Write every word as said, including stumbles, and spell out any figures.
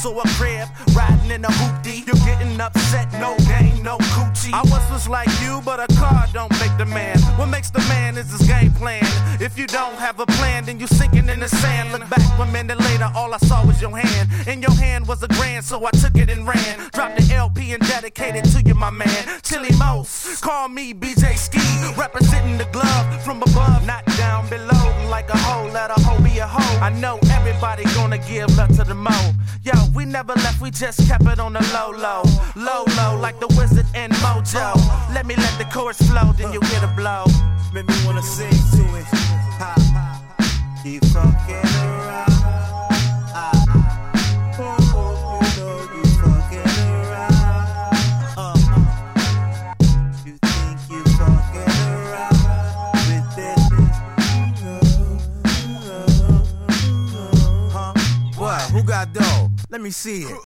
house or a crib, riding in a hoopty. You're getting upset, no game, no coochie. I was just like you, but a car don't make the man. What makes the man is his game plan. If you don't have a plan, then you sinking in the sand. Look back one minute later, all I saw was your hand. In your hand was a grand, so I took it and ran. Dropped the L P and dedicated to you, my man. Chili Most, call me B J Ski, representing the glove from above, not down below. Like a hoe, let a hoe be a hoe. I know everybody gonna give love to the mo. Yo, we never left, we just kept it on the low, low. Low, low, like the Wizard and Mojo. Let me let the chorus flow, then you get a blow. Make me wanna sing to it. Ha, ha. Keep fucking around. Ah, ah. Oh, oh, you know you fucking around. Uh, uh. You think you fucking around with this? Huh? What? Who got dough? Let me see it.